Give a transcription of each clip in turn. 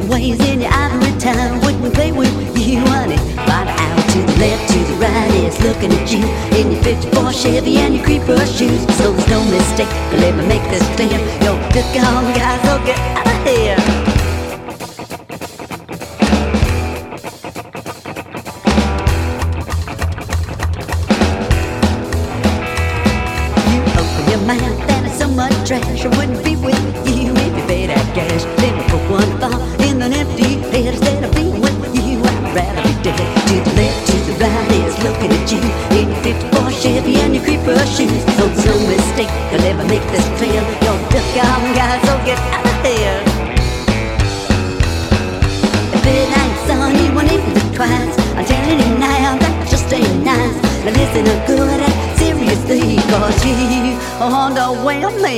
ways in your ivory tower wouldn't play with you, honey. Right out to the left, to the right is looking at you in your 54 Chevy and your creeper shoes. So there's no mistake, let me make this clear. You're a good gone guy, so get out of here. You open your mouth and it's so much trash. I wouldn't be with you if you paid that cash. Let me put one thought in an empty head. Instead of being with you, I'd rather be dead. To the left, to the right is looking at you in your 54 Chevy and your creeper shoes. So there's no mistake, you'll ever make this clear. You're a duck-arm guy, so get out of here. If it ain't son, you won't even look twice. I'm telling you now, that just ain't nice. Now listen up good and seriously, cause you underwhelm me.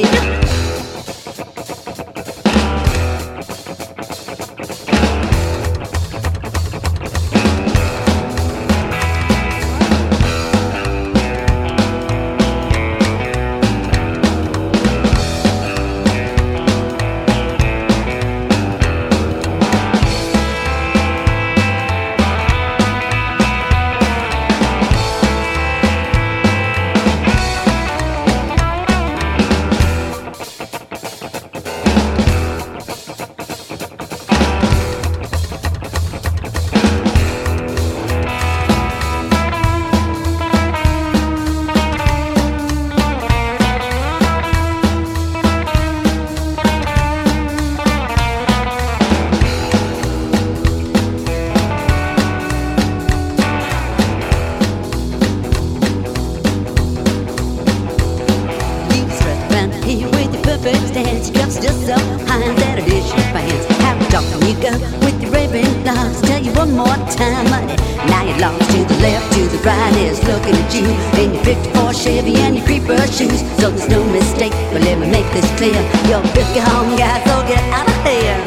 Stance, just so high that it is your fans. How talking you go with your raving locks? Tell you one more time, honey. Now you're lost. To the left, to the right is looking at you in your 54 Chevy and your creeper shoes. So there's no mistake, but let me make this clear. You're a good home guy, so get out of here.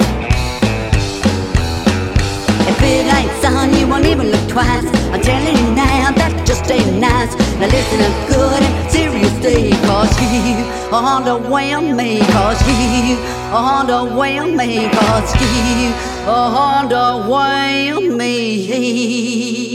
If it ain't son, you won't even look twice. I'm telling you now, that just ain't nice. Now listen up good and seriously, cause you underwhelm me, cause you underwhelm me, cause you underwhelm me.